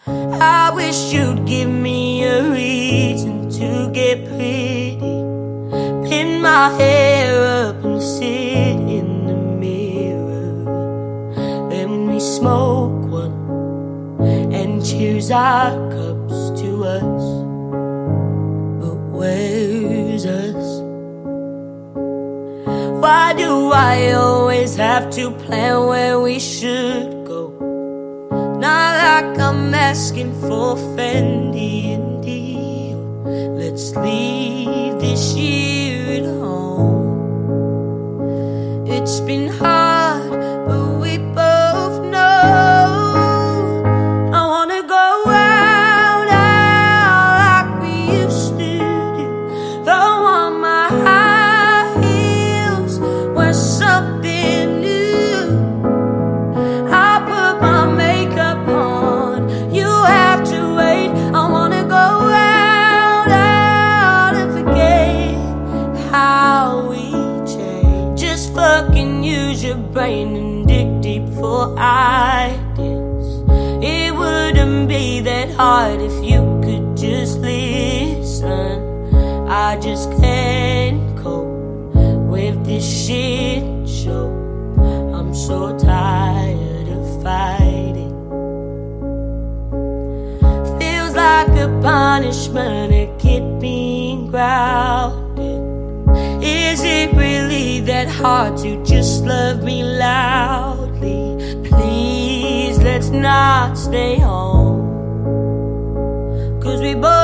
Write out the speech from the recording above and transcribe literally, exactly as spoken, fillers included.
I wish you'd give me a reason to get pretty, pin my hair up and sit in the mirror. Then we smoke one and cheers our cups to us. But where's us? Why do I always have to plan where we should go? Not like I'm asking for Fendi and Dior. Let's leave this year at home. It's been hard, but we both know I wanna go out, out like we used to do. Throw on my high heels, wear something new. I put my makeup on, you have to wait. I wanna go out, out and forget how we changed. Just fucking use your brain and dig deep for ideas. It wouldn't be that hard if you could just listen. I just can't cope with this shit show. I'm so tired of fighting. Feels like a punishment to keep being grounded. Is it really that hard to just love me loudly? Please, let's not stay home, 'cause we both